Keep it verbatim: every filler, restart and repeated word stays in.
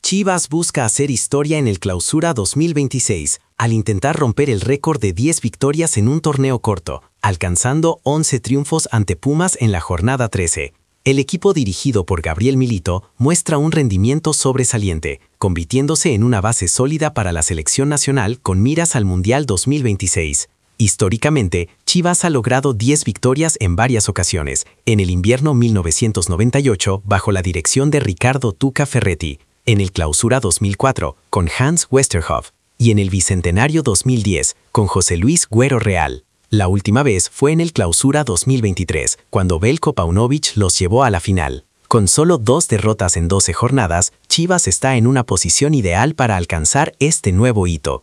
Chivas busca hacer historia en el Clausura dos mil veintiséis, al intentar romper el récord de diez victorias en un torneo corto, alcanzando once triunfos ante Pumas en la jornada trece. El equipo dirigido por Gabriel Milito muestra un rendimiento sobresaliente, convirtiéndose en una base sólida para la selección nacional con miras al Mundial dos mil veintiséis. Históricamente, Chivas ha logrado diez victorias en varias ocasiones, en el invierno mil novecientos noventa y ocho bajo la dirección de Ricardo Tuca Ferretti, en el Clausura dos mil cuatro con Hans Westerhoff y en el Bicentenario dos mil diez con José Luis Güero Real. La última vez fue en el Clausura dos mil veintitrés, cuando Veljko Paunovic los llevó a la final. Con solo dos derrotas en doce jornadas, Chivas está en una posición ideal para alcanzar este nuevo hito.